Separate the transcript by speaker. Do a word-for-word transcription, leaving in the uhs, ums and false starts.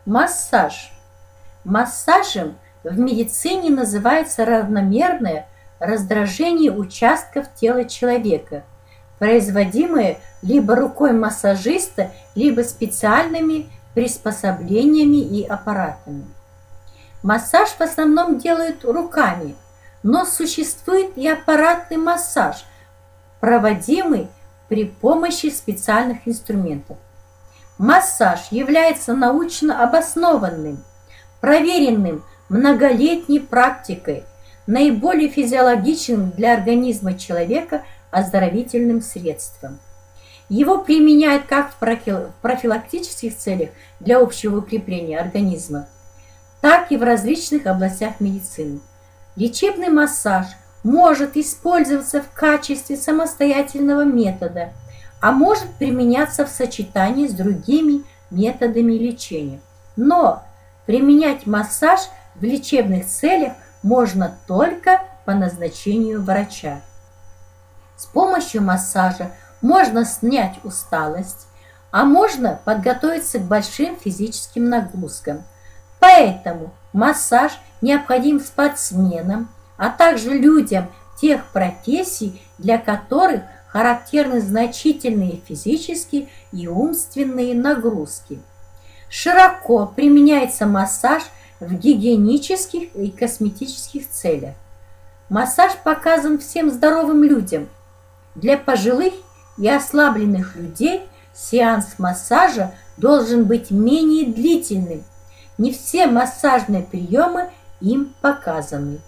Speaker 1: Массаж. Массажем в медицине называется равномерное раздражение участков тела человека, производимое либо рукой массажиста, либо специальными приспособлениями и аппаратами. Массаж в основном делают руками, но существует и аппаратный массаж, проводимый при помощи специальных инструментов. Массаж является научно обоснованным, проверенным многолетней практикой, наиболее физиологичным для организма человека оздоровительным средством. Его применяют как в профилактических целях для общего укрепления организма, так и в различных областях медицины. Лечебный массаж может использоваться в качестве самостоятельного метода, а может применяться в сочетании с другими методами лечения. Но применять массаж в лечебных целях можно только по назначению врача. С помощью массажа можно снять усталость, а можно подготовиться к большим физическим нагрузкам. Поэтому массаж необходим спортсменам, а также людям тех профессий, для которых характерны значительные физические и умственные нагрузки. Широко применяется массаж в гигиенических и косметических целях. Массаж показан всем здоровым людям. Для пожилых и ослабленных людей сеанс массажа должен быть менее длительным. Не все массажные приемы им показаны.